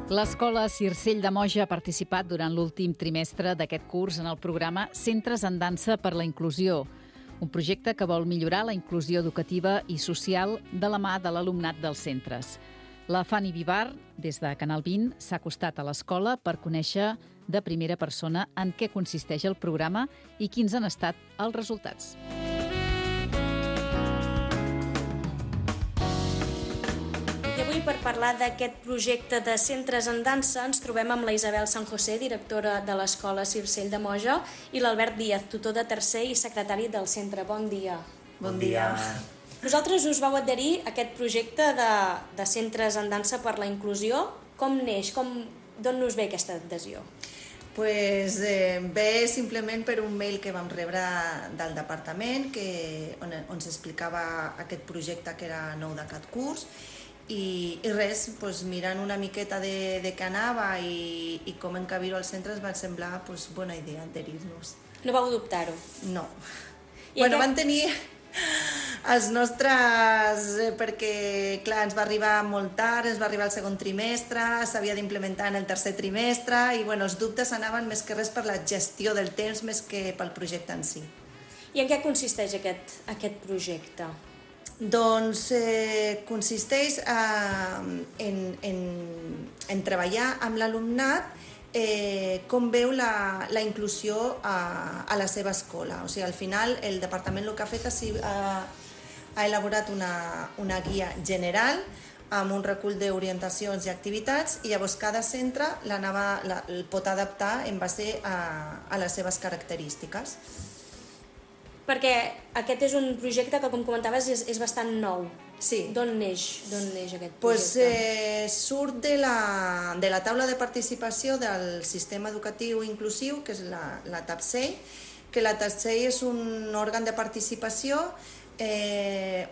L'Escola Circell de Moja ha participat durant l'últim trimestre d'aquest curs en el programa Centres en Dansa per la Inclusió, un projecte que vol millorar la inclusió educativa i social de la mà de l'alumnat dels centres. La Fanny Vivar, des de Canal 20, s'ha acostat a l'escola per conèixer de primera persona en què consisteix el programa i quins han estat els resultats. I avui, per parlar d'aquest projecte de Centres en Dansa, ens trobem amb la Isabel San José, directora de l'Escola Circell de Moja, i l'Albert Díaz, tutor de tercer i secretari del centre. Bon dia. Bon dia. Vosaltres us vau adherir a aquest projecte de Centres en Dansa per la Inclusió. Com neix? D'on us ve aquesta adhesió? Pues, ve simplement per un mail que vam rebre del departament on s'explicava aquest projecte que era nou d'aquest curs i res, mirant una miqueta de què anava i com encabir-ho al centre, ens va semblar bona idea adherir-nos. No vau dubtar-ho? No. Van tenir els nostres... perquè, clar, ens va arribar molt tard, ens va arribar el segon trimestre, s'havia d'implementar en el tercer trimestre i els dubtes anaven més que res per la gestió del temps més que pel projecte en si. I en què consisteix aquest projecte? Doncs consisteix en treballar amb l'alumnat com veu la inclusió a la seva escola. O sigui, al final el departament el que ha fet ha elaborat una guia general amb un recull d'orientacions i activitats i llavors cada centre el pot adaptar en base a les seves característiques. Perquè aquest és un projecte que, com comentaves, és bastant nou. Sí. D'on neix aquest projecte? Surt de la taula de participació del sistema educatiu inclusiu, que és la TAPSEI, que la TAPSEI és un òrgan de participació que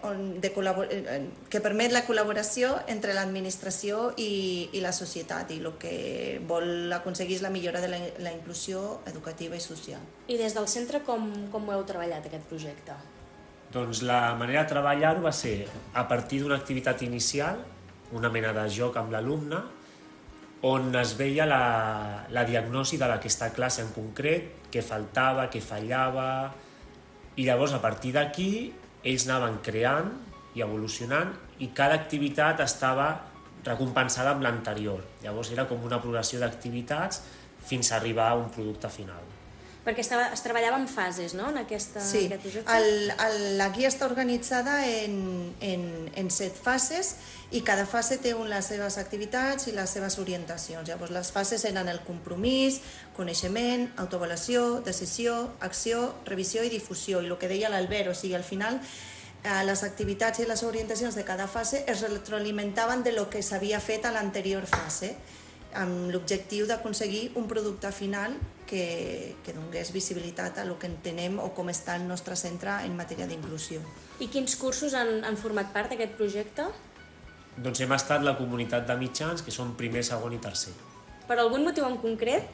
permet la col·laboració entre l'administració i la societat i el que vol aconseguir és la millora de la inclusió educativa i social. I des del centre com ho heu treballat aquest projecte? Doncs la manera de treballar-ho va ser a partir d'una activitat inicial, una mena de joc amb l'alumne, on es veia la diagnosi d'aquesta classe en concret, què faltava, què fallava, i llavors a partir d'aquí ells anaven creant i evolucionant i cada activitat estava recompensada amb l'anterior. Llavors era com una progressió d'activitats fins a arribar a un producte final. Perquè es treballava en fases, no?, en aquest projecte? Sí, la guia està organitzada en 7 fases i cada fase té les seves activitats i les seves orientacions. Llavors les fases eren el compromís, coneixement, autoavaluació, decisió, acció, revisió i difusió. I el que deia l'Albert, o sigui, al final les activitats i les orientacions de cada fase es retroalimentaven de lo que s'havia fet a l'anterior fase, amb l'objectiu d'aconseguir un producte final que donés visibilitat a el que entenem o com està el nostre centre en matèria d'inclusió. I quins cursos han format part d'aquest projecte? Doncs hem estat la comunitat de mitjans, que són primer, segon i tercer. Per algun motiu en concret?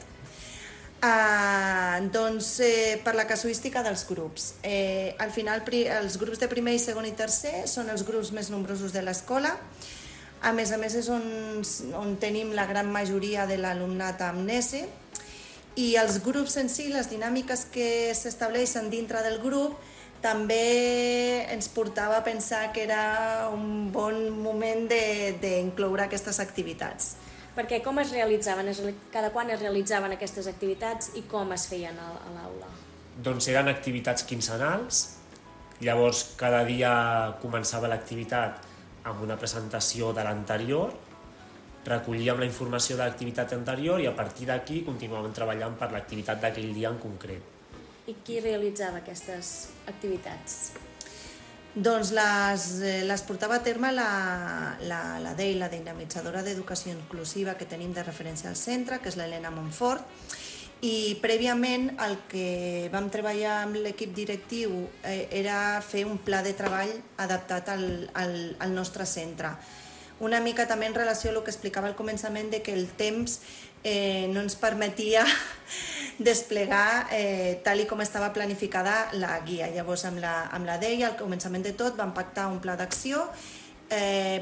Per la casuística dels grups. Al final, els grups de primer, segon i tercer són els grups més nombrosos de l'escola. A més és on tenim la gran majoria de l'alumnat amb NESE i els grups en si, les dinàmiques que s'estableixen dintre del grup, també ens portava a pensar que era un bon moment d'incloure aquestes activitats. Perquè com es realitzaven? Cada quan es realitzaven aquestes activitats i com es feien a l'aula? Doncs eren activitats quinzenals, llavors cada dia començava l'activitat amb una presentació de l'anterior, recollíem la informació de l'activitat anterior i a partir d'aquí continuàvem treballant per l'activitat d'aquell dia en concret. I qui realitzava aquestes activitats? Doncs les portava a terme la DEI, la dinamitzadora d'educació inclusiva que tenim de referència al centre, que és l'Helena Montfort, i prèviament el que vam treballar amb l'equip directiu era fer un pla de treball adaptat al nostre centre. Una mica també en relació a el que explicava al començament de que el temps no ens permetia desplegar tal com estava planificada la guia. Llavors amb la DEI al començament de tot vam pactar un pla d'acció,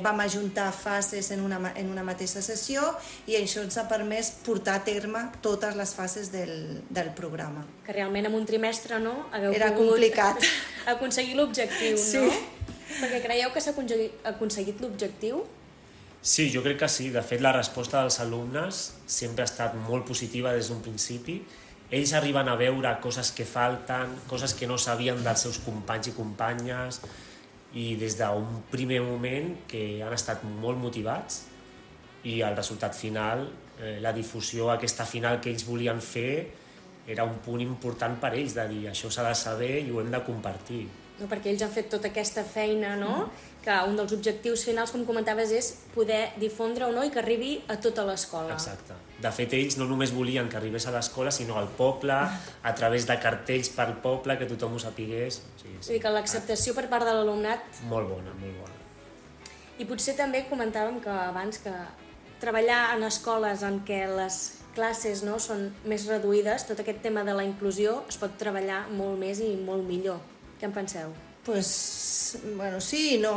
vam ajuntar fases en una mateixa sessió i això ens ha permès portar a terme totes les fases del programa. Que realment en un trimestre, no? Era complicat. Aconseguir l'objectiu, sí. No? Perquè creieu que s'ha aconseguit l'objectiu? Sí, jo crec que sí. De fet, la resposta dels alumnes sempre ha estat molt positiva des d'un principi. Ells arriben a veure coses que falten, coses que no sabien dels seus companys i companyes, i des d'un primer moment que han estat molt motivats i el resultat final, la difusió aquesta final que ells volien fer, era un punt important per ells, de dir això s'ha de saber i ho hem de compartir. No, perquè ells han fet tota aquesta feina, no? Que un dels objectius finals, com comentaves, és poder difondre-ho, no? I que arribi a tota l'escola. Exacte. De fet, ells no només volien que arribés a l'escola, sinó al poble, a través de cartells pel poble, que tothom ho sapigués. Sí. Vull dir que l'acceptació per part de l'alumnat... Molt bona, molt bona. I potser també comentàvem que abans que treballar en escoles en què les classes, no, són més reduïdes, tot aquest tema de la inclusió es pot treballar molt més i molt millor. Què en penseu? Pues, bueno, sí i no.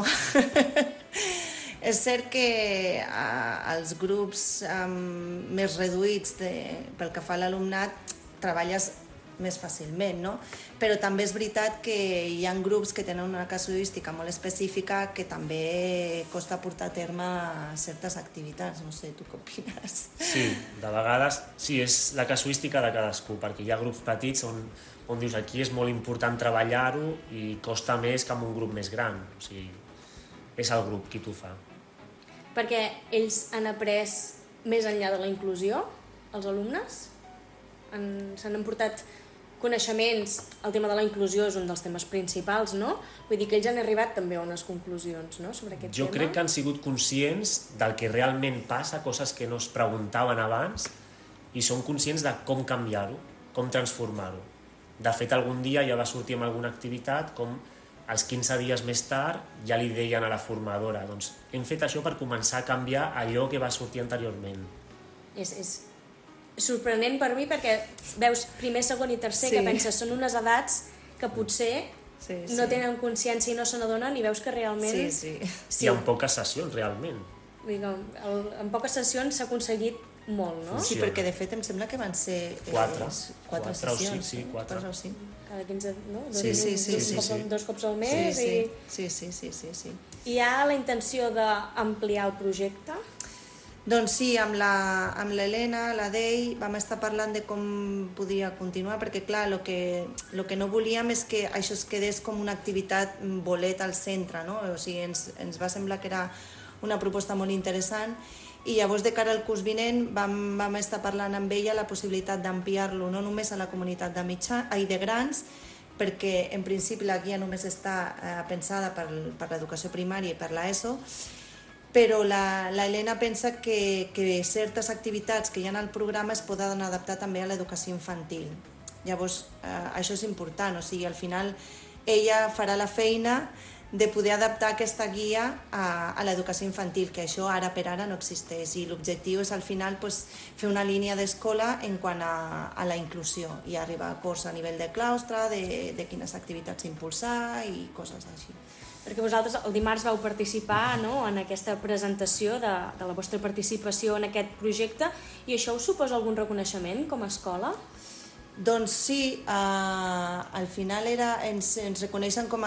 És cert que als grups més reduïts pel que fa a l'alumnat treballes més fàcilment, no? Però també és veritat que hi ha grups que tenen una casuística molt específica que també costa portar a terme certes activitats. No sé, tu què opines? Sí, de vegades sí, és la casuística de cadascú, perquè hi ha grups petits on dius aquí és molt important treballar-ho i costa més que en un grup més gran. O sigui, és el grup qui t'ho fa. Perquè ells han après més enllà de la inclusió, els alumnes? S'han emportat coneixements, el tema de la inclusió és un dels temes principals, no? Vull dir que ells han arribat també a unes conclusions, no?, sobre aquest tema. Jo crec que han sigut conscients del que realment passa, coses que no es preguntaven abans, i són conscients de com canviar-ho, com transformar-ho. De fet, algun dia ja va sortir amb alguna activitat, com els 15 dies més tard ja li deien a la formadora, doncs hem fet això per començar a canviar allò que va sortir anteriorment. És sorprenent per mi perquè veus primer, segon i tercer, que penses són unes edats que potser no tenen consciència i no se n'adonen i veus que realment... Sí. I en poques sessions, realment. En poques sessions s'ha aconseguit molt, no? Sí, perquè de fet em sembla que van ser 4 sessions. Sí, 4 o 5. Cada 15, no? Sí. Dos cops al mes. Sí. Hi ha la intenció d'ampliar el projecte? Doncs sí, amb l'Helena, la Dei, vam estar parlant de com podia continuar, perquè clar, el que no volíem és que això es quedés com una activitat bolet al centre, no? O sigui, ens va semblar que era una proposta molt interessant i llavors de cara al curs vinent vam estar parlant amb ella la possibilitat d'ampliar-lo no només a la comunitat de grans, perquè en principi la guia només està pensada per l'educació primària i per l'ESO, però l'Helena pensa que certes activitats que hi ha al programa es poden adaptar també a l'educació infantil. Llavors, això és important, o sigui, al final ella farà la feina de poder adaptar aquesta guia a l'educació infantil, que això ara per ara no existeix, i l'objectiu és al final fer una línia d'escola en quant a la inclusió i arribar a acords a nivell de claustre, de quines activitats impulsar i coses així. Perquè vosaltres el dimarts vau participar en aquesta presentació de la vostra participació en aquest projecte i això us suposa algun reconeixement com a escola? Doncs sí, al final ens reconeixen com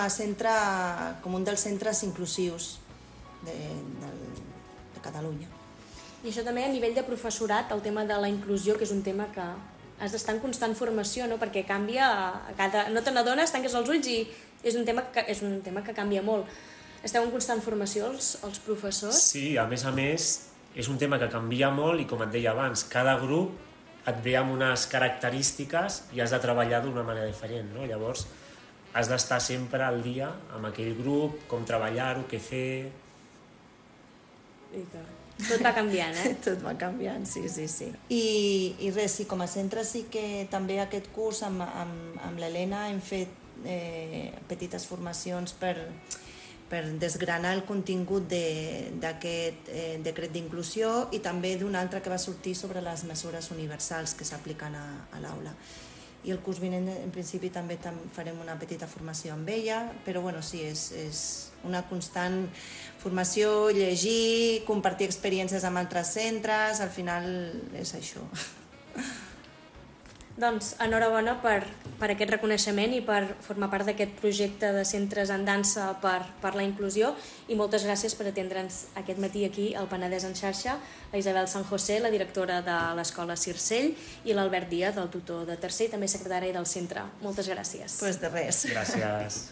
un dels centres inclusius de Catalunya. I això també a nivell de professorat, el tema de la inclusió, que és un tema que has d'estar en constant formació, no? Perquè canvia, no te n'adones, tanques els ulls i és un tema que canvia molt. Esteu en constant formació els professors? Sí, a més, és un tema que canvia molt i, com et deia abans, cada grup et ve amb unes característiques i has de treballar d'una manera diferent, no? Llavors, has d'estar sempre al dia amb aquell grup, com treballar-ho, què fer... Tot va canviant, Tot va canviant, sí. I res, sí, com a centre sí que també aquest curs amb l'Helena hem fet petites formacions per desgranar el contingut d'aquest decret d'inclusió i també d'un altre que va sortir sobre les mesures universals que s'apliquen a l'aula. i el curs vinent en principi també farem una petita formació amb ella, però bueno, sí, és una constant formació, llegir, compartir experiències amb altres centres, al final és això. Doncs enhorabona per aquest reconeixement i per formar part d'aquest projecte de centres en dansa per la inclusió, i moltes gràcies per atendre'ns aquest matí aquí al Penedès en xarxa, la Isabel San José, la directora de l'Escola Circell, i l'Albert Díaz, el tutor de tercer i també secretari del centre. Moltes gràcies. Pues de res. Gràcies.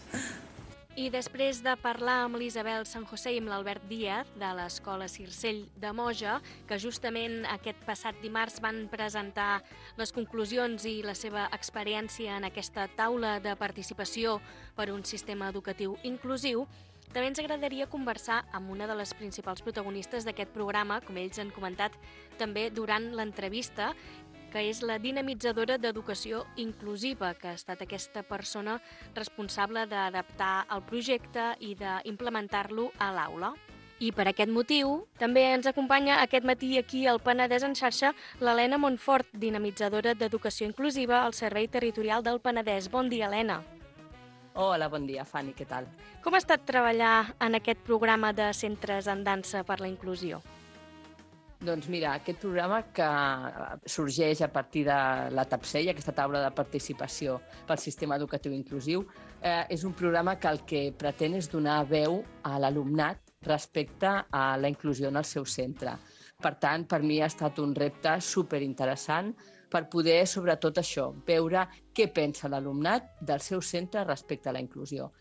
I després de parlar amb l'Isabel San José i amb l'Albert Díaz de l'Escola Circell de Moja, que justament aquest passat dimarts van presentar les conclusions i la seva experiència en aquesta taula de participació per un sistema educatiu inclusiu, també ens agradaria conversar amb una de les principals protagonistes d'aquest programa, com ells han comentat també durant l'entrevista, que és la dinamitzadora d'educació inclusiva, que ha estat aquesta persona responsable d'adaptar el projecte i d'implementar-lo a l'aula. I per aquest motiu també ens acompanya aquest matí aquí al Penedès en xarxa l'Helena Montfort, dinamitzadora d'educació inclusiva al Servei Territorial del Penedès. Bon dia, Helena. Hola, bon dia, Fanny, què tal? Com ha estat treballar en aquest programa de centres en dansa per la inclusió? Doncs mira, aquest programa que sorgeix a partir de la TAPSEI, aquesta taula de participació pel sistema educatiu inclusiu, és un programa que el que pretén és donar veu a l'alumnat respecte a la inclusió en el seu centre. Per tant, per mi ha estat un repte superinteressant per poder, sobretot això, veure què pensa l'alumnat del seu centre respecte a la inclusió.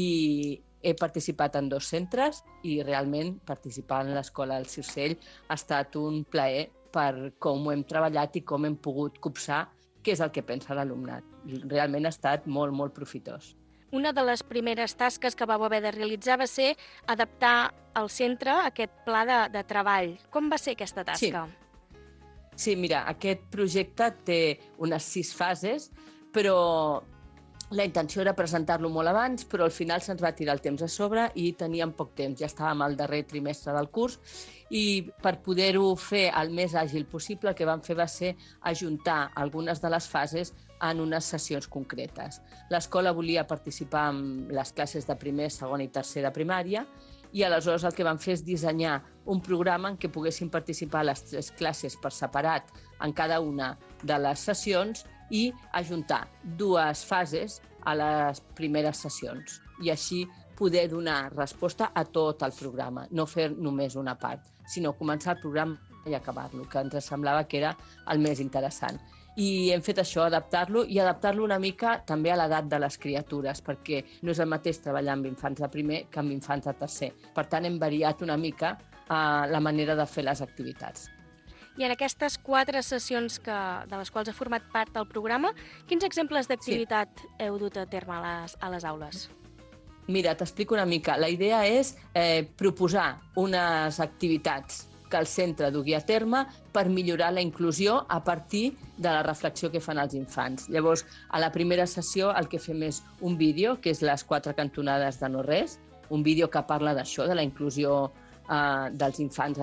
I he participat en 2 centres i realment participar en l'Escola del Circell ha estat un plaer per com ho hem treballat i com hem pogut copsar què és el que pensa l'alumnat. Realment ha estat molt, molt profitós. Una de les primeres tasques que vau haver de realitzar va ser adaptar al centre aquest pla de treball. Com va ser aquesta tasca? Sí, mira, aquest projecte té unes 6 fases, però la intenció era presentar-lo molt abans, però al final se'ns va tirar el temps a sobre i teníem poc temps. Ja estàvem al darrer trimestre del curs i per poder-ho fer el més àgil possible, el que vam fer va ser ajuntar algunes de les fases en unes sessions concretes. L'escola volia participar en les classes de primer, segon i tercer de primària i aleshores el que vam fer és dissenyar un programa en què poguessin participar les 3 classes per separat en cada una de les sessions i ajuntar 2 fases a les primeres sessions i així poder donar resposta a tot el programa, no fer només una part, sinó començar el programa i acabar-lo, que ens semblava que era el més interessant. I hem fet això, adaptar-lo una mica també a l'edat de les criatures, perquè no és el mateix treballar amb infants de primer que amb infants de tercer. Per tant, hem variat una mica la manera de fer les activitats. I en aquestes 4 sessions de les quals ha format part del programa, quins exemples d'activitat heu dut a terme a les aules? Mira, t'explico una mica. La idea és proposar unes activitats que el centre dugui a terme per millorar la inclusió a partir de la reflexió que fan els infants. Llavors, a la primera sessió el que fem és un vídeo, que és les 4 cantonades de no res, un vídeo que parla d'això, de la inclusió dels infants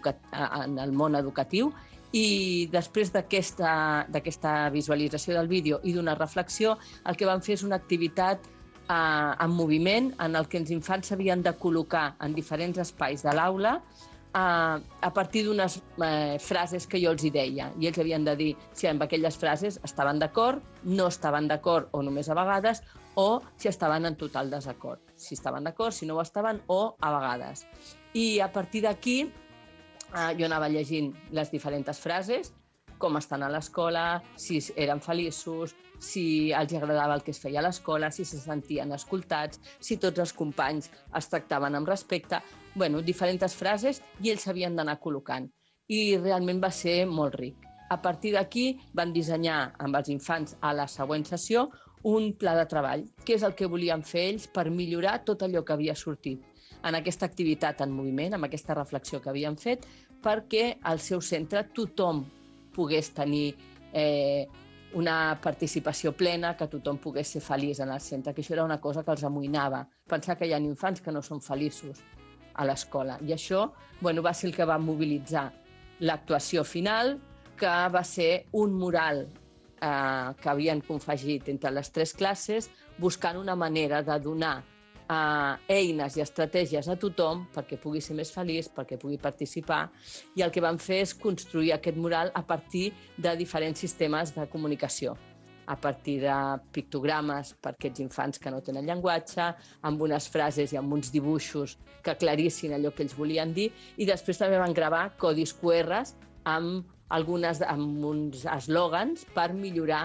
en el món educatiu, i després d'aquesta visualització del vídeo i d'una reflexió, el que vam fer és una activitat en moviment en el que els infants s'havien de col·locar en diferents espais de l'aula a partir d'unes frases que jo els hi deia, i ells havien de dir si amb aquelles frases estaven d'acord, no estaven d'acord o només a vegades, o si estaven en total desacord. Si estaven d'acord, si no ho estaven, o a vegades. I a partir d'aquí jo anava llegint les diferents frases, com estan a l'escola, si eren feliços, si els agradava el que es feia a l'escola, si se sentien escoltats, si tots els companys es tractaven amb respecte, diferents frases, i ells s'havien d'anar col·locant. I realment va ser molt ric. A partir d'aquí van dissenyar amb els infants a la següent sessió un pla de treball, que és el que volien fer ells per millorar tot allò que havia sortit en aquesta activitat en moviment, amb aquesta reflexió que havien fet, perquè al seu centre tothom pogués tenir una participació plena, que tothom pogués ser feliç en el centre, que això era una cosa que els amoïnava, pensar que hi ha infants que no són feliços a l'escola. I això va ser el que va mobilitzar l'actuació final, que va ser un mural que havien confegit entre les 3 classes, buscant una manera de donar eines i estratègies a tothom perquè pugui ser més feliç, perquè pugui participar, i el que van fer és construir aquest mural a partir de diferents sistemes de comunicació, a partir de pictogrames per aquests infants que no tenen llenguatge, amb unes frases i amb uns dibuixos que aclarissin allò que ells volien dir, i després també van gravar codis QRs amb uns eslògans per millorar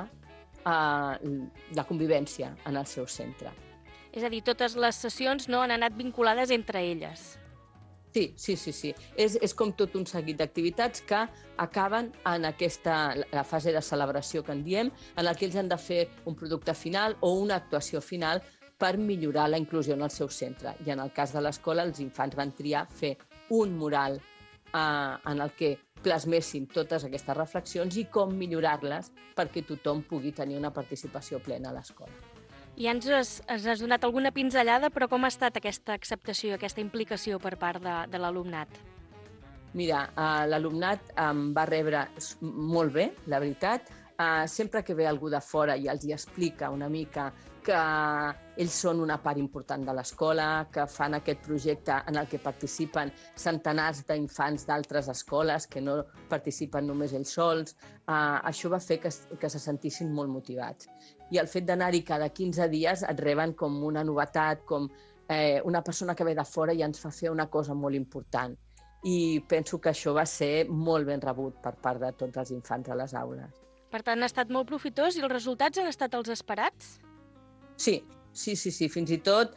la convivència en el seu centre. És a dir, totes les sessions han anat vinculades entre elles. Sí. És com tot un seguit d'activitats que acaben en la fase de celebració que en diem, en la que ells han de fer un producte final o una actuació final per millorar la inclusió en el seu centre. I en el cas de l'escola, els infants van triar fer un mural en el que plasmessin totes aquestes reflexions i com millorar-les perquè tothom pugui tenir una participació plena a l'escola. Ja ens has donat alguna pinzellada, però com ha estat aquesta acceptació, aquesta implicació per part de l'alumnat? Mira, l'alumnat em va rebre molt bé, la veritat. Sempre que ve algú de fora i els explica una mica que ells són una part important de l'escola, que fan aquest projecte en el que participen centenars d'infants d'altres escoles, que no participen només ells sols, això va fer que se sentissin molt motivats. I el fet d'anar-hi cada 15 dies et reben com una novetat, com una persona que ve de fora i ens fa fer una cosa molt important. I penso que això va ser molt ben rebut per part de tots els infants a les aules. Per tant, ha estat molt profitós i els resultats han estat els esperats? Sí. Fins i tot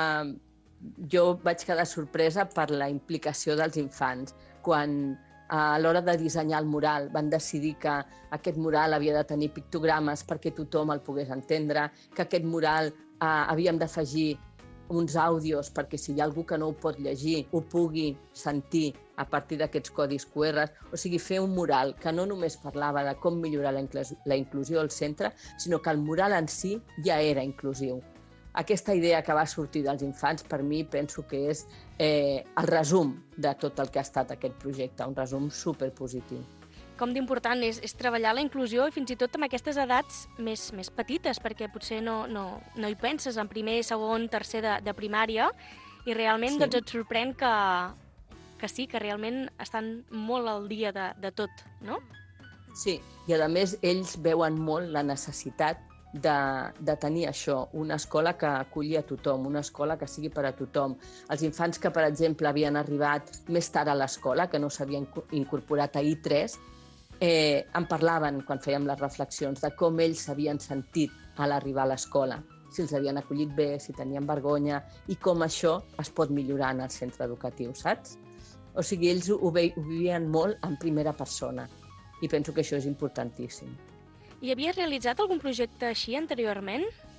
jo vaig quedar sorpresa per la implicació dels infants. Quan a l'hora de dissenyar el mural van decidir que aquest mural havia de tenir pictogrames perquè tothom el pogués entendre, que aquest mural havíem d'afegir uns àudios perquè si hi ha algú que no ho pot llegir ho pugui sentir a partir d'aquests codis QR. O sigui, fer un mural que no només parlava de com millorar la inclusió al centre, sinó que el mural en si ja era inclusiu. Aquesta idea que va sortir dels infants, per mi, penso que és el resum de tot el que ha estat aquest projecte, un resum superpositiu. Com d'important és treballar la inclusió i fins i tot amb aquestes edats més petites, perquè potser no hi penses en primer, segon, tercer de primària i realment doncs et sorprèn que sí, que realment estan molt al dia de tot, no? Sí, i a més ells veuen molt la necessitat de tenir això, una escola que aculli a tothom, una escola que sigui per a tothom. Els infants que, per exemple, havien arribat més tard a l'escola, que no s'havien incorporat a I3, en parlaven quan fèiem les reflexions de com ells s'havien sentit a l'arribar a l'escola, si els havien acollit bé, si tenien vergonya i com això es pot millorar en el centre educatiu, saps? O sigui, ells ho vivien molt en primera persona i penso que això és importantíssim. I havies realitzat algun projecte així anteriorment?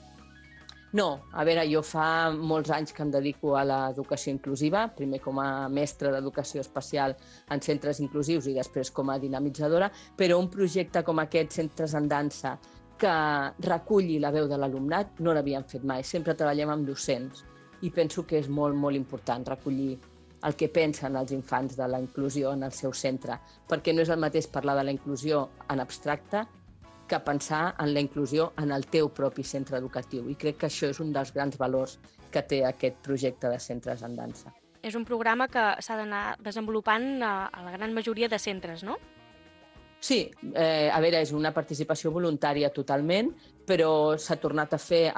No, a veure, jo fa molts anys que em dedico a l'educació inclusiva, primer com a mestra d'educació especial en centres inclusius i després com a dinamitzadora, però un projecte com aquest, Centres en Dansa, que reculli la veu de l'alumnat, no l'havíem fet mai. Sempre treballem amb docents i penso que és molt, molt important recollir el que pensen els infants de la inclusió en el seu centre, perquè no és el mateix parlar de la inclusió en abstracte que pensar en la inclusió en el teu propi centre educatiu. I crec que això és un dels grans valors que té aquest projecte de Centres en Dansa. És un programa que s'ha d'anar desenvolupant a la gran majoria de centres, no? Sí, a veure, és una participació voluntària totalment, però s'ha tornat a fer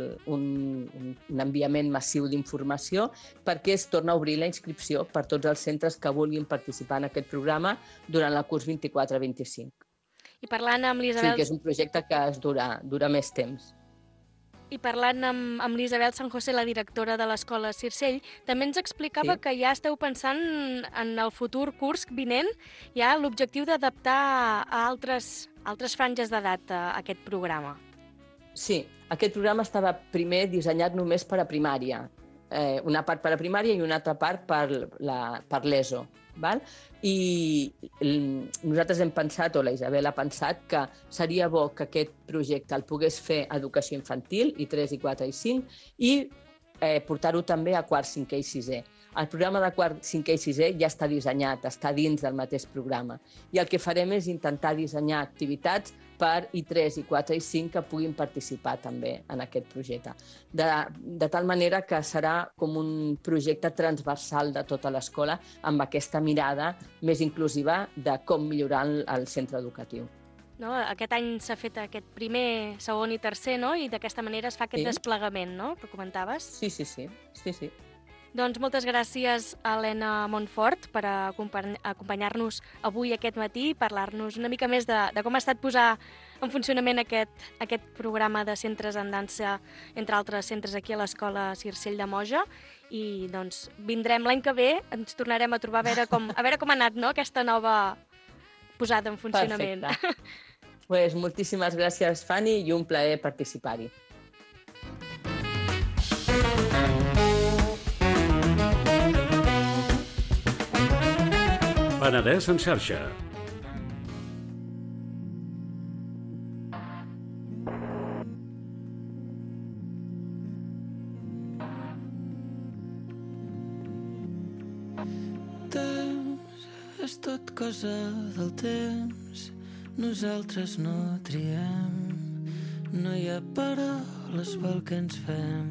un enviament massiu d'informació perquè es torna a obrir la inscripció per tots els centres que vulguin participar en aquest programa durant el curs 24-25. I parlant amb l'Isabel... Sí, que és un projecte que dura més temps. I parlant amb l'Isabel San José, la directora de l'Escola Circell, també ens explicava que ja esteu pensant en el futur curs vinent, ja l'objectiu d'adaptar a altres franges d'edat a aquest programa. Sí, aquest programa estava primer dissenyat només per a primària. Una part per a primària i una altra part per l'ESO. Val? I nosaltres hem pensat, o la Isabel ha pensat, que seria bo que aquest projecte el pogués fer educació infantil, I3, I4 i 5, i portar-ho també a quart, cinquè i sisè. El programa de quart, cinquè i sisè ja està dissenyat, està dins del mateix programa. I el que farem és intentar dissenyar activitats per I3, I4 i I5 que puguin participar també en aquest projecte. De tal manera que serà com un projecte transversal de tota l'escola amb aquesta mirada més inclusiva de com millorar el centre educatiu. No? Aquest any s'ha fet aquest primer, segon i tercer, no? I d'aquesta manera es fa aquest desplegament, no? Que comentaves. Sí. Doncs moltes gràcies a Helena Montfort per acompanyar-nos avui aquest matí i parlar-nos una mica més de com ha estat posar en funcionament aquest programa de centres en dansa, entre altres centres aquí a l'Escola Circell de Moja. I doncs vindrem l'any que ve, ens tornarem a trobar a veure com ha anat, no? Aquesta nova posada en funcionament. Perfecte. Pues moltíssimes gràcies, Fanny, i un plaer participar-hi. Penedès en xarxa. Temps és tot cosa del temps, nosaltres no triem, no hi ha paraules pel que ens fem.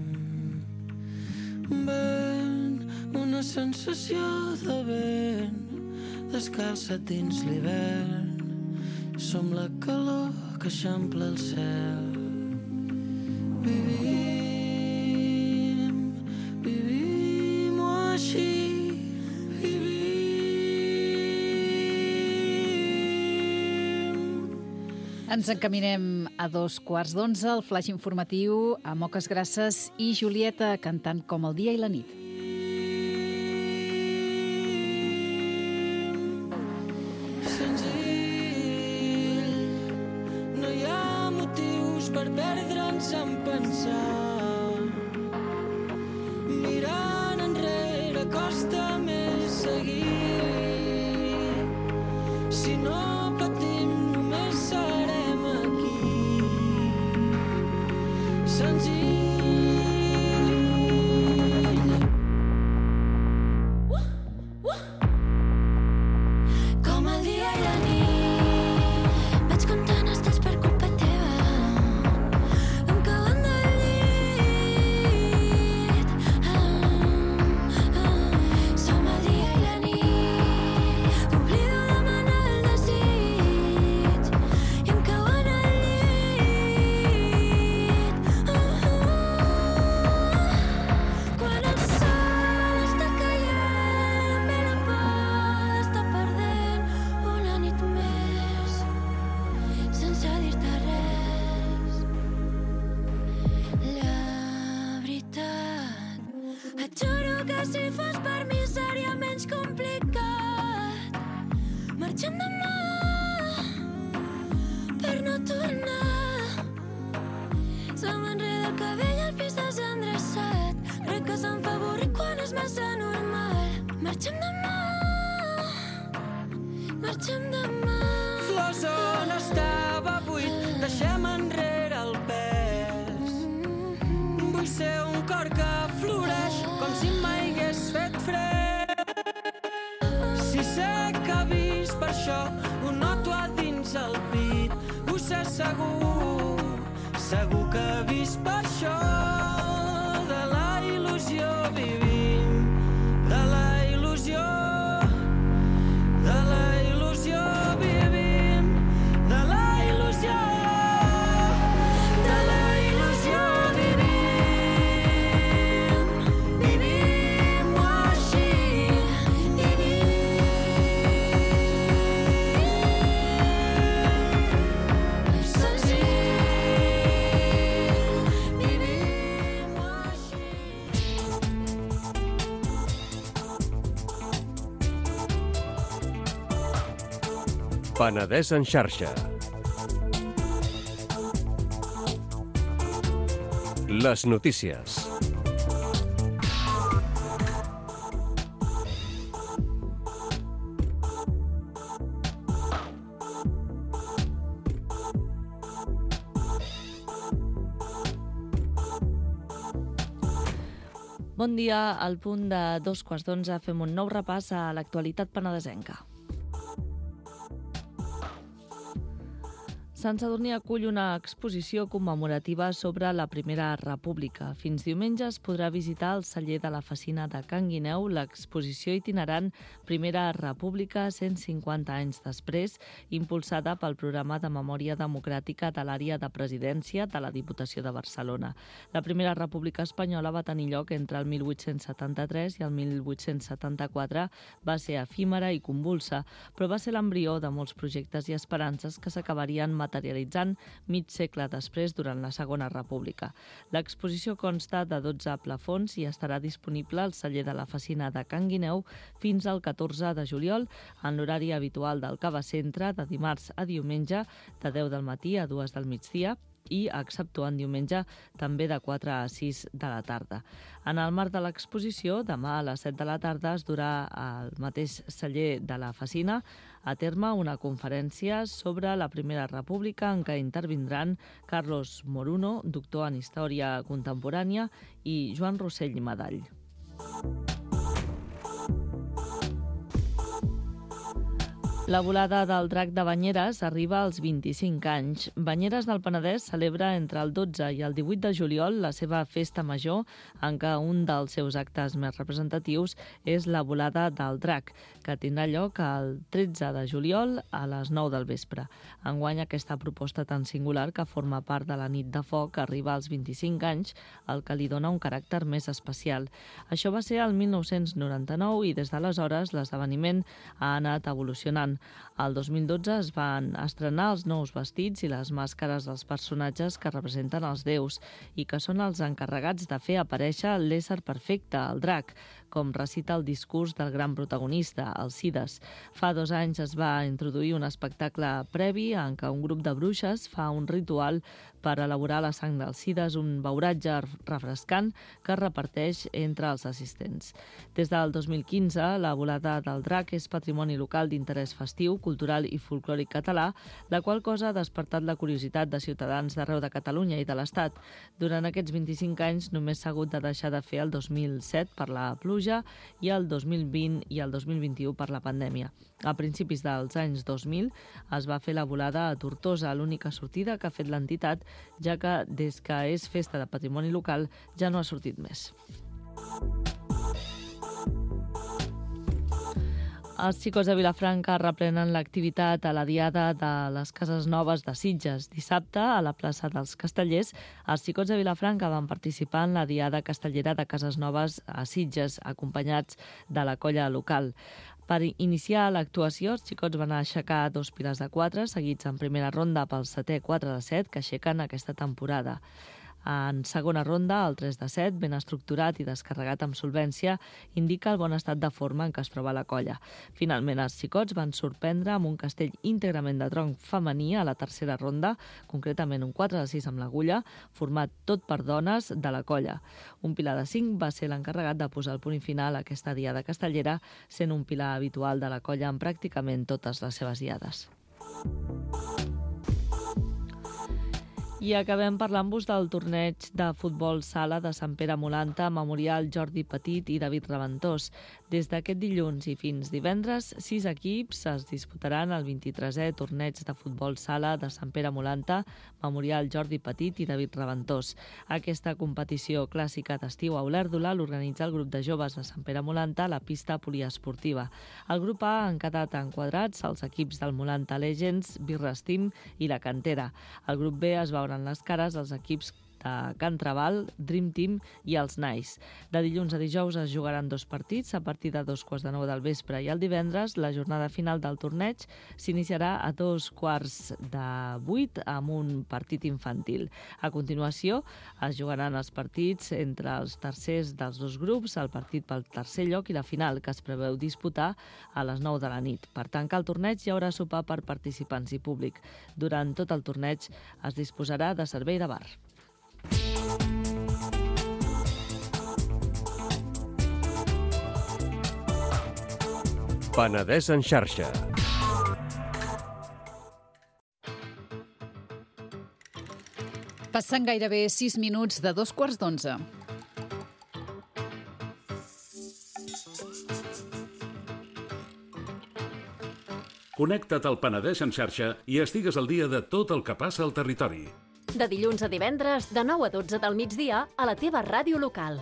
Vent, una sensació de vent, descalça dins l'hivern, som la calor que eixampla el cel. Vivim-ho així, Ens encaminem a 11:15, el flaix informatiu amb Oques Grasses i Julieta cantant Com el dia i la nit. Senzill, no hi ha motius per perdre'ns en pensar. Mirant enrere costa més seguir. Si no patim només serem aquí. Senzill. Com el dia i la nit, vaig comptant estels per culpa teva. Em cauen del llit. Som el dia i la nit, oblido demanar el desig. I em cauen al llit. Quan el sol està caient, ve la por d'estar perdent una nit més, sense dir-te res. La veritat, et juro que si fos per mi seria menys complicat. Marxem demà per no tornar. Se m'enreda el cabell al pis desendreçat. Crec que se'm fa avorrit quan és massa normal. Marxem demà. Flors on estava buit, deixem enrere el pes. Vull ser un cor que floreix com si mai hagués fet fred. Si sé que ha vist per això, ho noto a dins el pit. Ho sé segur, segur que ha vist per això. De la il·lusió vivim, de la il·lusió, de la il·lusió vivim, de la il·lusió, de la il·lusió vivim. Vivim-ho així, senzill, vivim-ho així. Penedès en xarxa. Les notícies. Bon dia, al punt de 11:15 fem un nou repàs a l'actualitat penedesenca. Sant Sadurní acull una exposició commemorativa sobre la Primera República. Fins diumenge es podrà visitar el celler de la Fecina de Can Guineu, l'exposició itinerant Primera República 150 anys després, impulsada pel Programa de Memòria Democràtica de l'Àrea de Presidència de la Diputació de Barcelona. La Primera República Espanyola va tenir lloc entre el 1873 i el 1874, va ser efímera i convulsa, però va ser l'embrió de molts projectes i esperances que s'acabarien materialitzant mig segle després durant la Segona República. L'exposició consta de 12 plafons i estarà disponible al celler de la Fecina de Can Guineu fins al 14 de juliol en l'horari habitual del Cava Centre de dimarts a diumenge de 10 del matí a 2 del migdia i, exceptuant diumenge, també de 4 a 6 de la tarda. En el marc de l'exposició, demà a les 7 de la tarda es durà al mateix celler de la Fecina a terme una conferència sobre la Primera República en què intervindran Carlos Moruno, doctor en Història Contemporània, i Joan Rossell Madall. La volada del drac de Banyeres arriba als 25 anys. Banyeres del Penedès celebra entre el 12 i el 18 de juliol la seva festa major, en què un dels seus actes més representatius és la volada del drac, que tindrà lloc el 13 de juliol a les 9 del vespre. Enguany, aquesta proposta tan singular, que forma part de la nit de foc, arriba als 25 anys, el que li dona un caràcter més especial. Això va ser el 1999 i des d'aleshores l'esdeveniment ha anat evolucionant. El 2012 es van estrenar els nous vestits i les màscares dels personatges que representen els déus i que són els encarregats de fer aparèixer l'ésser perfecte, el drac, com recita el discurs del gran protagonista, Alcides. Fa 2 anys es va introduir un espectacle previ en què un grup de bruixes fa un ritual per elaborar la sang d'Alcides, un beuratge refrescant que es reparteix entre els assistents. Des del 2015, la volada del drac és patrimoni local d'interès festiu, cultural i folclòric català, la qual cosa ha despertat la curiositat de ciutadans d'arreu de Catalunya i de l'Estat. Durant aquests 25 anys només s'ha hagut de deixar de fer el 2007 per la pluja i el 2020 i el 2021 per la pandèmia. A principis dels anys 2000 es va fer la volada a Tortosa, l'única sortida que ha fet l'entitat, ja que des que és festa de patrimoni local ja no ha sortit més. Els xicots de Vilafranca reprenen l'activitat a la Diada de les Cases Noves de Sitges. Dissabte, a la plaça dels Castellers, els xicots de Vilafranca van participar en la Diada Castellera de Cases Noves a Sitges, acompanyats de la colla local. Per iniciar l'actuació, els xicots van aixecar 2 piles de 4, seguits en primera ronda pel 7è 4 de 7, que aixequen aquesta temporada. En segona ronda, el 3 de 7, ben estructurat i descarregat amb solvència, indica el bon estat de forma en què es troba la colla. Finalment, els xicots van sorprendre amb un castell íntegrament de tronc femení a la tercera ronda, concretament un 4 de 6 amb l'agulla, format tot per dones de la colla. Un pilar de 5 va ser l'encarregat de posar el punt final a aquesta diada castellera, sent un pilar habitual de la colla en pràcticament totes les seves diades. I acabem parlant-vos del torneig de futbol sala de Sant Pere Molanta, Memorial Jordi Petit i David Raventós. Des d'aquest dilluns i fins divendres, 6 equips es disputaran el 23è torneig de futbol sala de Sant Pere Molanta, Memorial Jordi Petit i David Raventós. Aquesta competició clàssica d'estiu a Olèrdola l'organitza el grup de joves de Sant Pere Molanta a la pista poliesportiva. El grup A han quedat enquadrats els equips del Molanta Legends, Birres Team i la Cantera. El grup B es veuran les cares als equips de Can Trabal, Dream Team i els Nice. De dilluns a dijous es jugaran 2 partits a partir de 2:15 del vespre i el divendres la jornada final del torneig s'iniciarà a 7:45 amb un partit infantil. A continuació es jugaran els partits entre els tercers dels 2 grups, el partit pel tercer lloc i la final, que es preveu disputar a les 9 de la nit. Per tancar el torneig hi haurà sopar per participants i públic. Durant tot el torneig es disposarà de servei de bar. Penedès en xarxa. Passen gairebé 6 minuts de 2:15. Connecta't al Penedès en xarxa i estigues al dia de tot el que passa al territori. De dilluns a divendres, de 9 a 12 del migdia, a la teva ràdio local.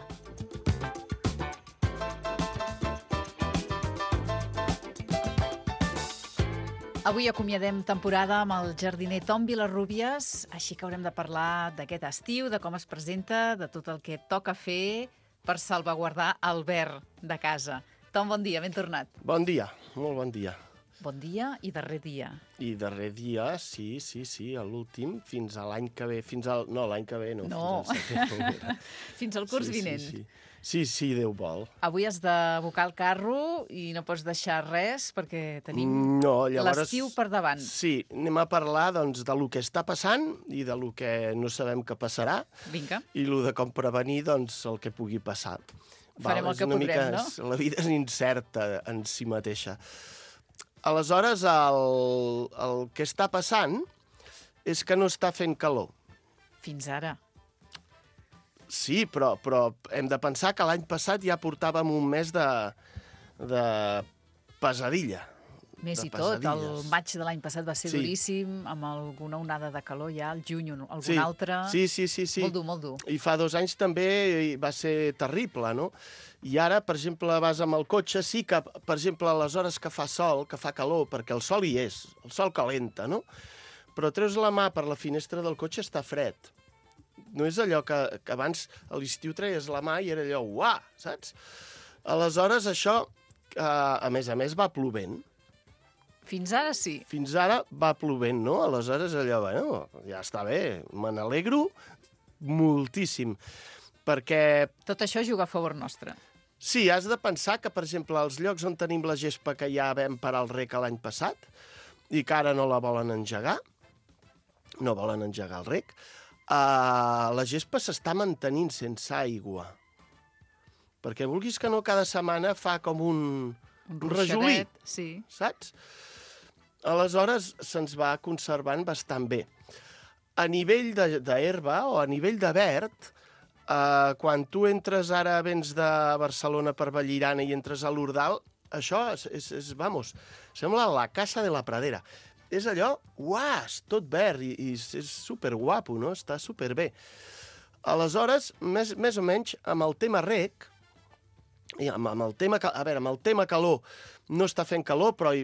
Avui acomiadem temporada amb el jardiner Tom Vilarrubias, així que haurem de parlar d'aquest estiu, de com es presenta, de tot el que toca fer per salvaguardar el verd de casa. Tom, bon dia, ben tornat. Bon dia, molt bon dia. Bon dia i darrer dia. I darrer dia, sí, a l'últim, fins a l'any que ve, no, l'any que ve no. No, fins al curs vinent. Sí, Déu vol. Avui has d'abocar el carro i no pots deixar res perquè tenim l'estiu per davant. Sí, anem a parlar doncs, de lo que està passant i de lo que no sabem que passarà. Vinga. I lo de com prevenir doncs, el que pugui passar. Farem el que podrem, no? La vida és incerta en si mateixa. Aleshores, el que està passant és que no està fent calor. Fins ara. Sí, però hem de pensar que l'any passat ja portàvem un mes de pesadilla. Més i tot, el maig de l'any passat va ser duríssim, amb alguna onada de calor ja, al juny algun altre... Sí. Molt dur. I fa 2 anys també va ser terrible, no? I ara, per exemple, vas amb el cotxe, sí que, per exemple, a les hores que fa sol, que fa calor, perquè el sol hi és, el sol calenta, no? Però treus la mà per la finestra del cotxe, està fred. No és allò que abans a l'estiu treies la mà i era allò, uah, saps? Aleshores, això, a més, va plovent. Fins ara sí. Fins ara va plovent, no? Aleshores, allò, bueno, ja està bé, me n'alegro moltíssim, perquè... Tot això juga a favor nostre. Sí, has de pensar que, per exemple, als llocs on tenim la gespa que ja vam parar el rec l'any passat i que ara no la volen engegar, no volen engegar el rec, la gespa s'està mantenint sense aigua. Perquè vulguis que no, cada setmana fa com un rajolí, sí. Saps? Aleshores se'ns va conservant bastant bé. A nivell d'herba o a nivell de verd, quan tu entres ara, vens de Barcelona per Vallirana i entres a l'Ordal, això vamos, sembla la Casa de la Pradera. És allò, uàs, tot verd, i és superguapo, no? Està superbé. Aleshores, més o menys, amb el tema rec, i amb el tema calor, no està fent calor, però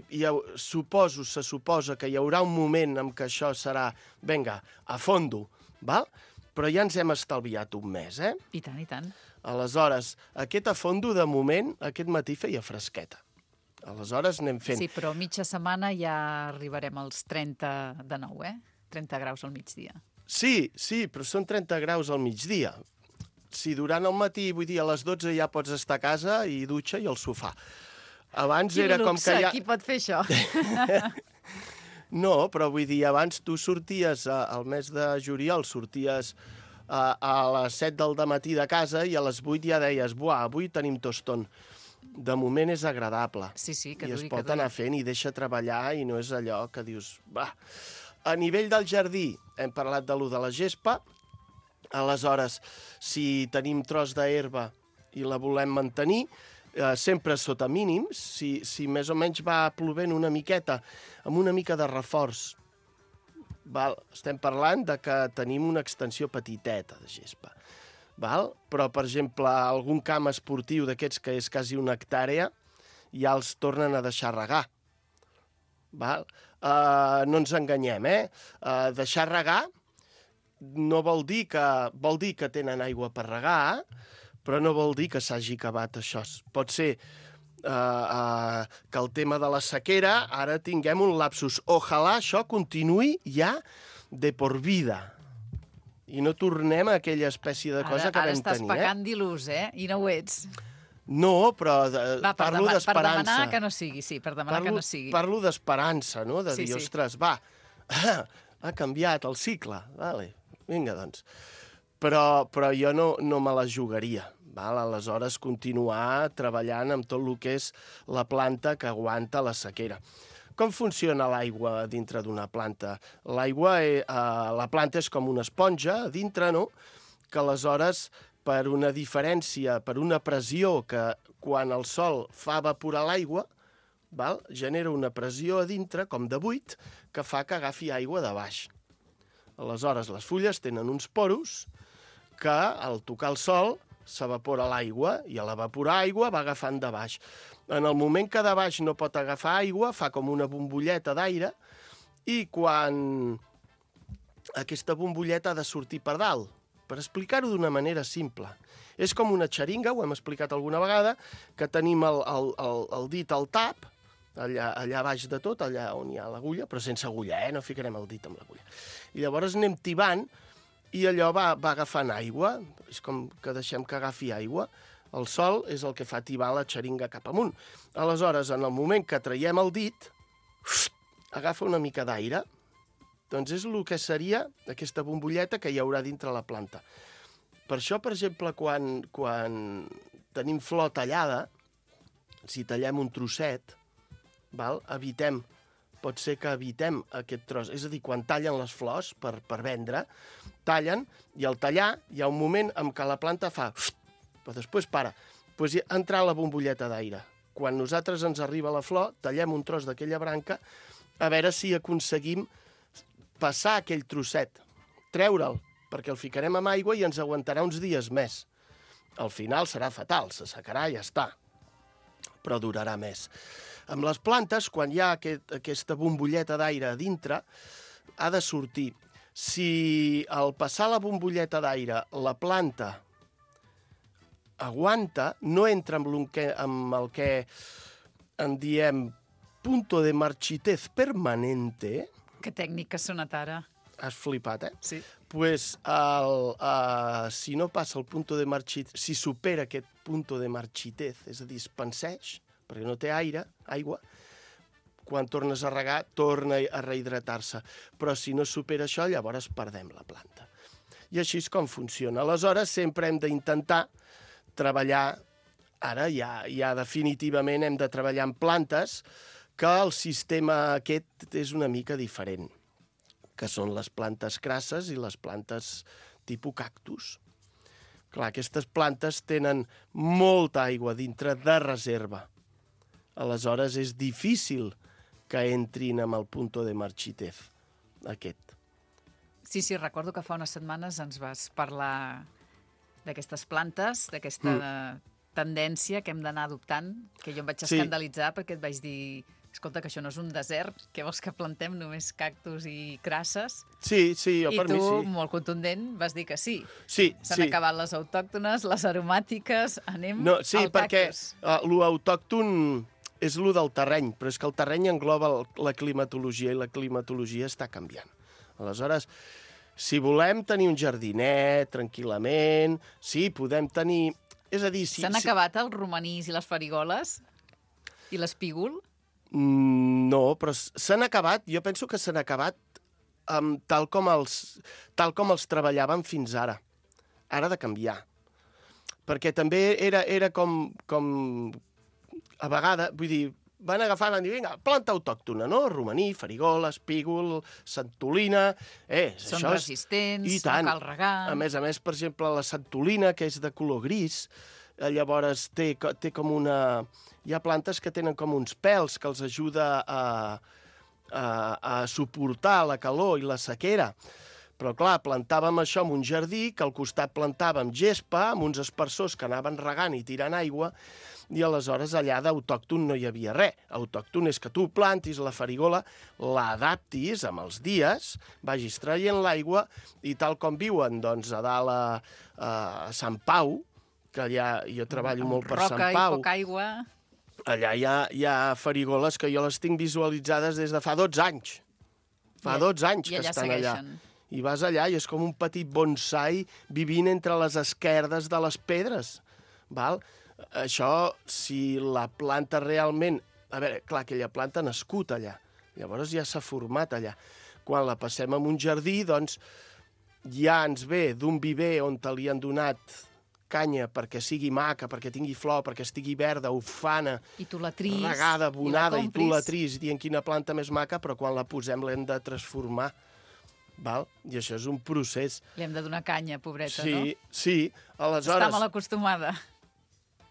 se suposa que hi haurà un moment en què això serà, vinga, a fondo, val? Però ja ens hem estalviat un mes, eh? I tant, i tant. Aleshores, aquest a fondo, de moment, aquest matí feia fresqueta. Aleshores anem fent... Sí, però mitja setmana ja arribarem als 30 de nou, eh? 30 graus al migdia. Sí, però són 30 graus al migdia. Si durant el matí, vull dir, a les 12 ja pots estar a casa i dutxa i al sofà. Abans era com que ja... Qui pot fer això? No, però vull dir, abans tu sorties al mes de juliol, sorties a les 7 del matí de casa i a les 8 ja deies, buah, avui tenim tostón. De moment és agradable. Sí, que duri, i es pot anar fent i deixa treballar i no és allò que dius... Va. A nivell del jardí hem parlat de lo de la gespa. Aleshores, si tenim tros d'herba i la volem mantenir, sempre sota mínims, si més o menys va plovent una miqueta, amb una mica de reforç, estem parlant de que tenim una extensió petiteta de gespa. Val? Però, per exemple, algun camp esportiu d'aquests que és quasi una hectàrea, ja els tornen a deixar regar. Val? No ens enganyem, deixar regar no vol dir que tenen aigua per regar, però no vol dir que s'hagi acabat això. Pot ser que el tema de la sequera ara tinguem un lapsus. Ojalà això continuï ja de por vida. I no tornem a aquella espècie de cosa que vam tenir. Ara estàs pecant d'il·lus, I no ho ets. No, però parlo d'esperança. Per demanar que no sigui, sí, per demanar que no sigui. Parlo d'esperança, no? De dir, ostres, va, ha canviat el cicle. Vale, vinga, doncs. Però jo no me la jugaria. Val? Aleshores, continuar treballant amb tot el que és la planta que aguanta la sequera. Com funciona l'aigua dintre d'una planta? La planta és com una esponja a dintre, no? Que aleshores, per una diferència, per una pressió que quan el sol fa evaporar l'aigua, val? Genera una pressió a dintre, com de buit, que fa que agafi aigua de baix. Aleshores, les fulles tenen uns poros que, al tocar el sol, s'evapora l'aigua, i a l'evaporar aigua va agafant de baix. En el moment que de baix no pot agafar aigua, fa com una bombolleta d'aire, i quan aquesta bombolleta ha de sortir per dalt, per explicar-ho d'una manera simple. És com una xeringa, ho hem explicat alguna vegada, que tenim el dit al tap, allà baix de tot, allà on hi ha l'agulla, però sense agulla, no ficarem el dit amb l'agulla. I llavors anem tibant i allò va agafant aigua, és com que deixem que agafi aigua. El sol és el que fa tibar la xeringa cap amunt. Aleshores, en el moment que traiem el dit, agafa una mica d'aire, doncs és el que seria aquesta bombolleta que hi haurà dintre la planta. Per això, per exemple, quan tenim flor tallada, si tallem un trosset, pot ser que evitem aquest tros. És a dir, quan tallen les flors per vendre, tallen, i al tallar hi ha un moment en què la planta fa... però després para. Doncs ha entrat la bombolleta d'aire. Quan nosaltres ens arriba la flor, tallem un tros d'aquella branca, a veure si aconseguim passar aquell trosset, treure'l, perquè el ficarem amb aigua i ens aguantarà uns dies més. Al final serà fatal, s'assecarà i ja està, però durarà més. Amb les plantes, quan hi ha aquesta bombolleta d'aire a dintre, ha de sortir. Si al passar la bombolleta d'aire la planta aguanta, no entra amb el que en diem punto de marchitez permanente. Que tècnica sonatara. Has flipat, eh? Sí. Pues, si no passa el punto de marchitez, si supera aquest punto de marchitez, és a dir, es panseix, perquè no té aigua, quan tornes a regar, torna a rehidratar-se. Però si no supera això, llavors perdem la planta. I així és com funciona. Aleshores, sempre hem d'intentar treballar, ara ja definitivament hem de treballar en plantes, que el sistema aquest és una mica diferent, que són les plantes crasses i les plantes tipus cactus. Clar, aquestes plantes tenen molta aigua dintre de reserva. Aleshores, és difícil que entrin amb el punto de marchitez, aquest. Sí, recordo que fa unes setmanes ens vas parlar d'aquestes plantes, d'aquesta tendència que hem d'anar adoptant, que jo em vaig escandalitzar perquè et vaig dir... Escolta, que això no és un desert, què vols que plantem només cactus i crasses? Sí, jo per mi sí. I tu, molt contundent, vas dir que sí. Sí. S'han acabat les autòctones, les aromàtiques, anem al cactus. Sí, perquè l'autòcton és lo del terreny, però és que el terreny engloba la climatologia i la climatologia està canviant. Aleshores, si volem tenir un jardinet tranquil·lament, sí, podem tenir... És a dir, s'han acabat els romanís i les farigoles? I l'espígol? No, però s'han acabat, jo penso que s'han acabat tal com els treballàvem fins ara. Ara ha de canviar. Perquè també era com a vegades, vull dir, van agafar, van dir, vinga, planta autòctona, no? Romaní, farigola, espígol, santolina... Són resistents, no cal regar... A més, per exemple, la santolina, que és de color gris, llavors té com una... Hi ha plantes que tenen com uns pèls que els ajuda a suportar la calor i la sequera. Però, clar, plantàvem això en un jardí, que al costat plantàvem gespa, amb uns aspersors que anaven regant i tirant aigua, i aleshores allà d'autòcton no hi havia res. Autòcton és que tu plantis la farigola, l'adaptis amb els dies, vagis traient l'aigua, i tal com viuen, doncs, a dalt a Sant Pau, que allà jo treballo molt per Sant Pau. Roca i poca aigua... Allà hi ha farigoles que jo les tinc visualitzades des de fa 12 anys. Fa 12 anys que estan allà. I vas allà i és com un petit bonsai vivint entre les esquerdes de les pedres. Val? Això, si la planta realment... A veure, clar, aquella planta ha nascut allà. Llavors ja s'ha format allà. Quan la passem a un jardí, doncs, ja ens ve d'un viver on li han donat canya perquè sigui maca, perquè tingui flor, perquè estigui verda, ufana, regada, abonada, i tu la tris dient quina planta més maca, però quan la posem l'hem de transformar. Val? I això és un procés. Li hem de donar canya, pobreta, no? Sí. Aleshores... Està mal acostumada.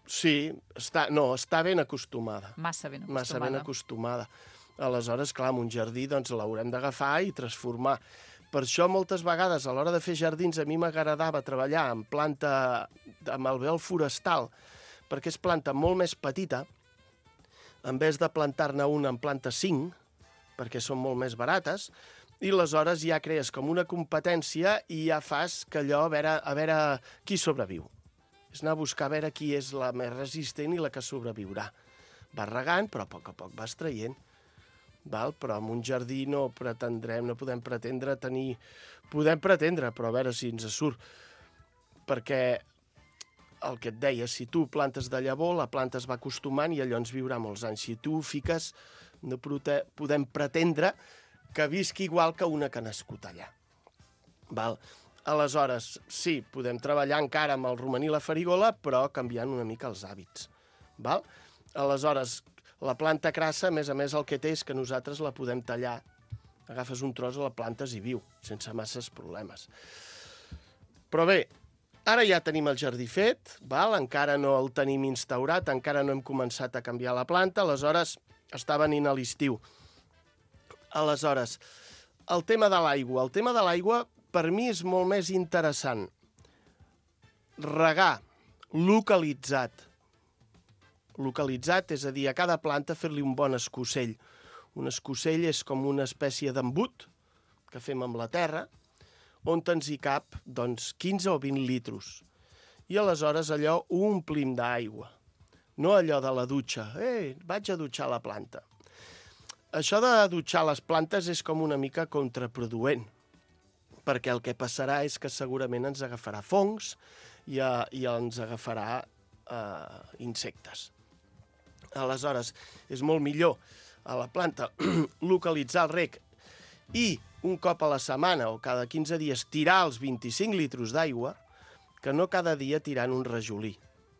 Sí, està ben acostumada. Massa ben acostumada. Massa ben acostumada. Aleshores, clar, en un jardí doncs, l'haurem d'agafar i transformar. Per això, moltes vegades, a l'hora de fer jardins, a mi m'agradava treballar amb planta, amb alveol forestal, perquè és planta molt més petita. En vez de plantar-ne una, en planta 5, perquè són molt més barates, i aleshores ja crees com una competència i ja fas que allò, a veure qui sobreviu. És anar a buscar a veure qui és la més resistent i la que sobreviurà. Vas regant, però a poc vas traient. Val? Però en un jardí no podem pretendre tenir... Podem pretendre, però a veure si ens surt. Perquè el que et deia, si tu plantes de llavor, la planta es va acostumant i allò ens viurà molts anys. Si tu ho fiques, no podem pretendre que visqui igual que una que ha nascut allà. Val? Aleshores, sí, podem treballar encara amb el romaní i la farigola, però canviant una mica els hàbits. Val? Aleshores, la planta crassa, a més, el que té és que nosaltres la podem tallar. Agafes un tros, la plantes i viu, sense masses problemes. Però bé, ara ja tenim el jardí fet, val? Encara no el tenim instaurat, encara no hem començat a canviar la planta, aleshores està venint a l'estiu. Aleshores, el tema de l'aigua. El tema de l'aigua, per mi, és molt més interessant. Regar localitzat. Localitzat, és a dir, a cada planta fer-li un bon escocell. Un escocell és com una espècie d'embut que fem amb la terra, on ens hi cap, doncs, 15 o 20 litros. I aleshores allò ho omplim d'aigua. No allò de la dutxa. Vaig a dutxar la planta. Això de dutxar les plantes és com una mica contraproduent, perquè el que passarà és que segurament ens agafarà fongs i ens agafarà insectes. Aleshores, és molt millor a la planta localitzar el reg i un cop a la setmana o cada 15 dies tirar els 25 litros d'aigua que no cada dia tirant un rajolí.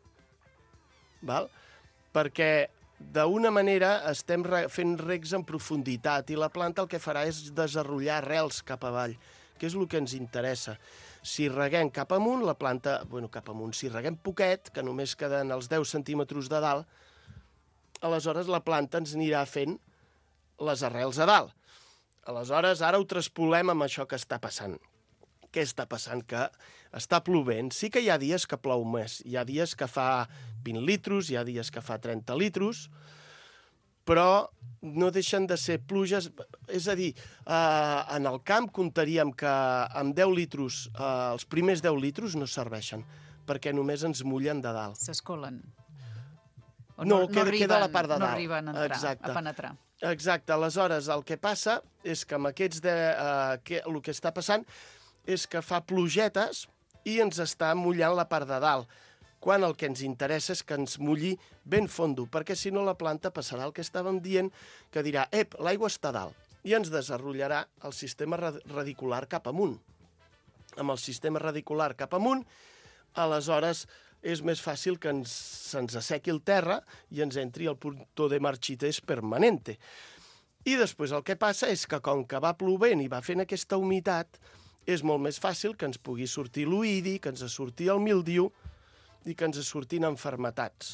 Val? Perquè d'una manera estem fent regs en profunditat i la planta el que farà és desenrotllar arrels cap avall, que és el que ens interessa. Si reguem cap amunt, la planta... cap amunt. Si reguem poquet, que només queden els 10 centímetres de dalt, aleshores la planta ens anirà fent les arrels a dalt. Aleshores, ara ho traspolem amb això que està passant. Què està passant? Que està plovent. Sí que hi ha dies que plou més. Hi ha dies que fa 20 litros, hi ha dies que fa 30 litros, però no deixen de ser pluges. És a dir, en el camp comptaríem que amb 10 litros, els primers 10 litros no serveixen, perquè només ens mullen de dalt. S'escolen. No, queda la part de dalt. No arriben a penetrar. Exacte. Aleshores, el que passa és que amb aquests el que està passant és que fa plugetes i ens està mullant la part de dalt, quan el que ens interessa és que ens mulli ben fondo, perquè si no la planta passarà el que estàvem dient, que dirà, l'aigua està a dalt, i ens desenrotllarà el sistema radicular cap amunt. Amb el sistema radicular cap amunt, aleshores és més fàcil que se'ns assequi el terra i ens entri el punto de marchites permanente. I després el que passa és que com que va plovent i va fent aquesta humitat, és molt més fàcil que ens pugui sortir l'oïdi, que ens surti el mildiu i que ens surtin enfermetats.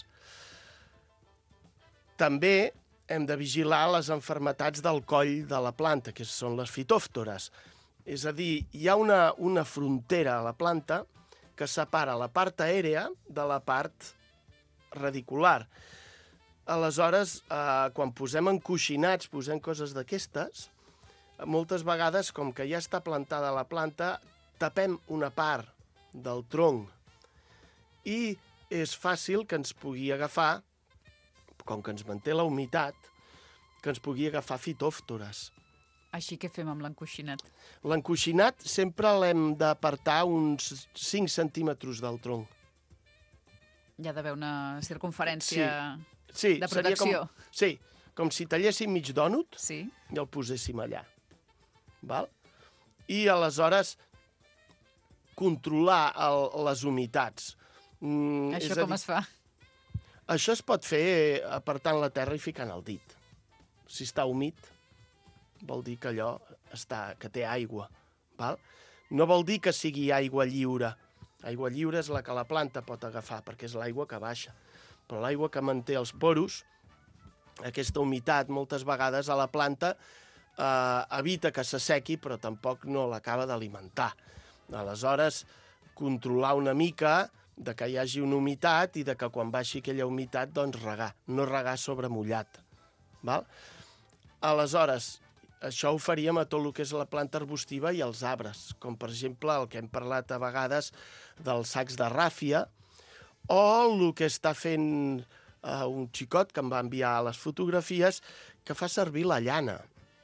També hem de vigilar les enfermetats del coll de la planta, que són les fitòftores. És a dir, hi ha una frontera a la planta que separa la part aèrea de la part radicular. Aleshores, quan posem encoixinats, posem coses d'aquestes, moltes vegades, com que ja està plantada la planta, tapem una part del tronc i és fàcil que ens pugui agafar, com que ens manté la humitat, que ens pugui agafar fitòftores. Així que fem amb l'encoixinat? L'encoixinat sempre l'hem d'apartar uns 5 centímetres del tronc. Hi ha d'haver una circunferència de protecció. Seria com si talléssim mig dònut i el poséssim allà. Val? I aleshores controlar les humitats. Això com es fa? Això es pot fer apartant la terra i ficant el dit. Si està humit, vol dir que allò que té aigua. Val? No vol dir que sigui aigua lliure. Aigua lliure és la que la planta pot agafar, perquè és l'aigua que baixa. Però l'aigua que manté els poros, aquesta humitat, moltes vegades a la planta evita que s'assequi, però tampoc no l'acaba d'alimentar. Aleshores, controlar una mica de que hi hagi una humitat i de que quan baixi aquella humitat, doncs regar, no regar sobre mullat. Val? Aleshores, això ho faríem a tot el que és la planta arbustiva i els arbres, com per exemple el que hem parlat a vegades dels sacs de ràfia, o el que està fent un xicot que em va enviar les fotografies, que fa servir la llana.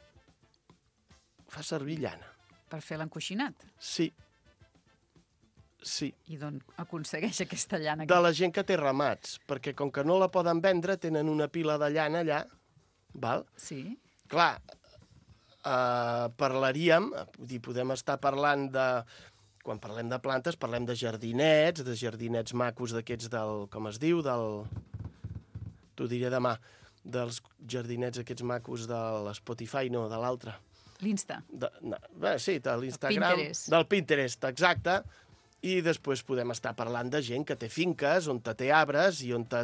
Fa servir llana. Per fer l'encoixinat? Sí. Sí. I d'on aconsegueix aquesta llana? De la gent que té ramats, perquè com que no la poden vendre, tenen una pila de llana allà, val? Sí. Clar, parlaríem, podem estar parlant de... Quan parlem de plantes, parlem de jardinets macos d'aquests del... Com es diu? T'ho diré demà. Dels jardinets aquests macos de l'Spotify, no, de l'altre. L'Insta. Sí, de l'Instagram. Del Pinterest, exacte. I després podem estar parlant de gent que té finques, on té arbres i on té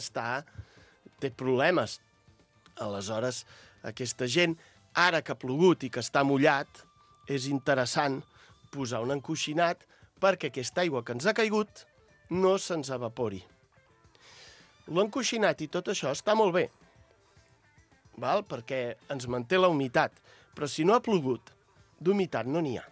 problemes. Aleshores, aquesta gent, ara que ha plogut i que està mullat, és interessant posar un encoixinat perquè aquesta aigua que ens ha caigut no se'ns evapori. L'encoixinat i tot això està molt bé, val? Perquè ens manté la humitat, però si no ha plogut, d'humitat no n'hi ha.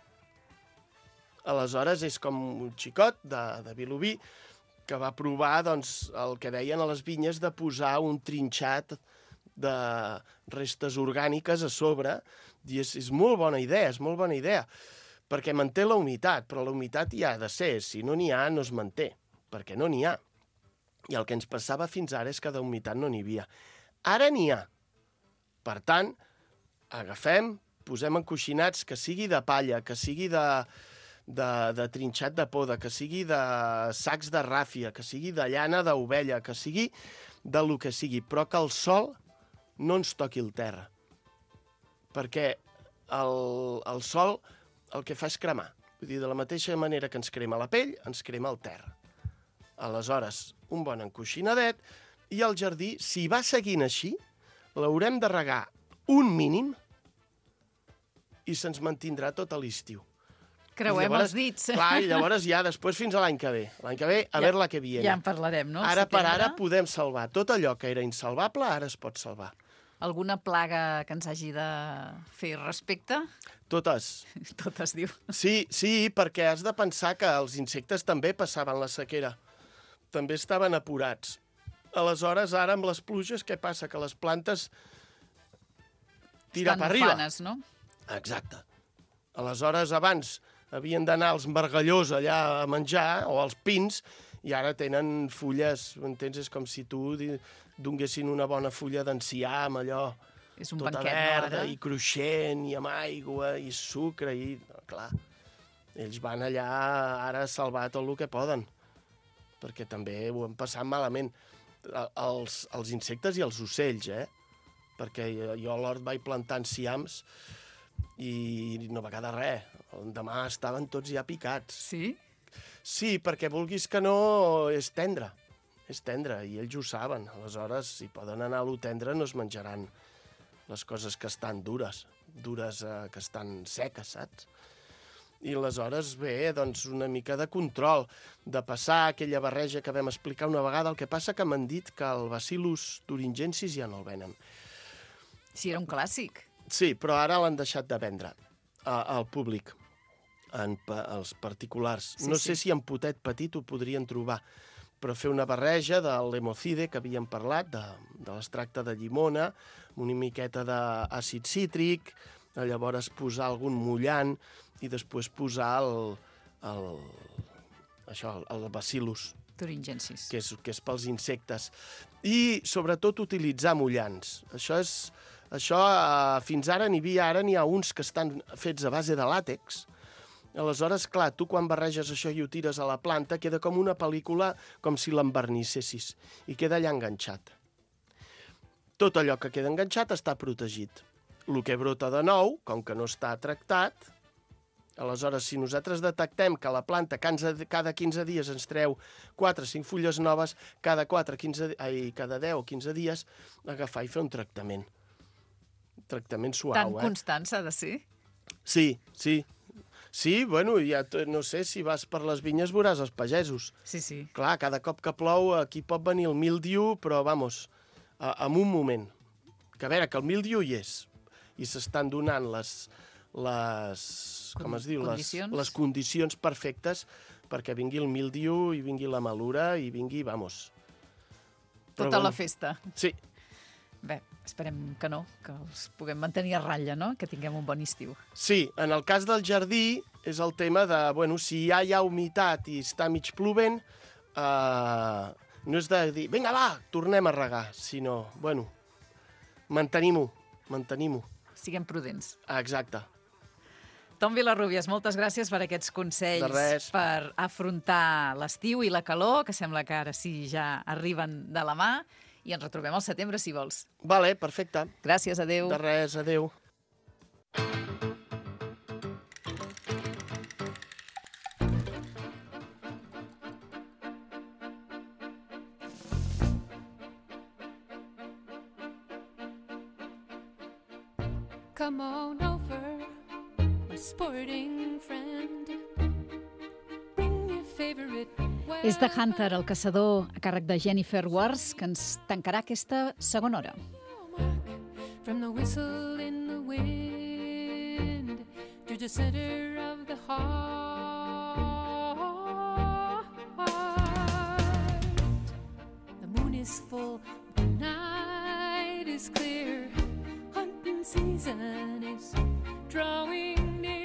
Aleshores, és com un xicot de Vilobí que va provar doncs, el que deien a les vinyes de posar un trinxat de restes orgàniques a sobre, i és molt bona idea, perquè manté la humitat, però la humitat hi ha de ser, si no n'hi ha, no es manté, perquè no n'hi ha. I el que ens passava fins ara és que d'humitat no n'hi havia. Ara n'hi ha. Per tant, agafem, posem encoixinats, que sigui de palla, que sigui de trinxat de poda, que sigui de sacs de ràfia, que sigui de llana d'ovella, que sigui de lo que sigui, però que el sol no ens toqui el terra. Perquè el sol el que fa és cremar. Vull dir, de la mateixa manera que ens crema la pell, ens crema el terra. Aleshores, un bon encoixinadet, i el jardí, si va seguint així, l'haurem de regar un mínim i se'ns mantindrà tot l'estiu. Creuem els dits. Clar, i llavors ja després fins a l'any que ve. L'any que ve, a veure la que viene. Ja en parlarem, no? Ara per ara podem salvar. Tot allò que era insalvable, ara es pot salvar. Alguna plaga que ens hagi de fer respecte? Totes. Totes, diu. Sí, perquè has de pensar que els insectes també passaven la sequera. També estaven apurats. Aleshores, ara amb les pluges, què passa? Que les plantes tiren per arriba. Estan ufanes, no? Exacte. Aleshores, abans havien d'anar els margallós allà a menjar, o els pins, i ara tenen fulles, m'entens? És com si tu donguessin una bona fulla d'encià amb allò tota verda i cruixent, i amb aigua, i sucre, i... Clar, ells van allà ara a salvar tot el que poden, perquè també ho han passat malament. Els insectes i els ocells, perquè jo a l'hort vaig plantar enciams i no va quedar res. Demà estaven tots ja picats. Sí? Sí, perquè vulguis que no, és tendre, i ells ho saben. Aleshores, si poden anar a lo tendre, no es menjaran les coses que estan dures que estan seques, saps? I aleshores, bé, doncs una mica de control, de passar aquella barreja que vam explicar una vegada. El que passa que m'han dit que el Bacillus thuringiensis ja no el venen. Sí, era un clàssic. Sí, però ara l'han deixat de vendre al públic, als particulars. No sé si en potet petit ho podrien trobar, però fer una barreja de l'hemocide, que havíem parlat, de l'extracte de llimona, una miqueta d'àcid cítric, llavors posar algun mullant i després posar el Bacillus thuringiensis, que és pels insectes. I, sobretot, utilitzar mullants. Això fins ara n'hi ha uns que estan fets a base de làtex. Aleshores, clar, tu quan barreges això i ho tires a la planta, queda com una pel·lícula, com si l'envernissessis, i queda allà enganxat. Tot allò que queda enganxat està protegit. El que brota de nou, com que no està tractat, Aleshores, si nosaltres detectem que la planta cada 15 dies ens treu 4 o 5 fulles noves, cada 10 o 15 dies agafar i fer un tractament. Un tractament suau. Tan constant s'ha de ser? Sí. Sí, bueno, ja no sé, si vas per les vinyes veuràs els pagesos. Sí. Clar, cada cop que plou aquí pot venir el mildiu, però, vamos, en un moment. Que a veure, que el mildiu hi és, i s'estan donant les condicions perfectes perquè vingui el mildiu i vingui la malura i vingui, vamos. Tota la festa. Sí. Bé, esperem que no, que els puguem mantenir a ratlla, no? Que tinguem un bon estiu. Sí, en el cas del jardí és el tema de, bueno, si ja hi ha humitat i està mig plovent, no és de dir, vinga, va, tornem a regar, sinó, bueno, mantenim-ho. Siguem prudents. Exacte. Tom Vilarrubias, moltes gràcies per aquests consells per afrontar l'estiu i la calor, que sembla que ara sí ja arriben de la mà, i ens retrobem al setembre, si vols. Vale, perfecte. Gràcies, adeu. De res, adeu. Come on over, my sporting friend. Bring your favorite. És The Hunter, el caçador, a càrrec de Jennifer Wars, que ens tancarà aquesta segona hora. From the whistle in the wind to the center of the heart. The moon is full, the night is clear. Hunting season is drawing near.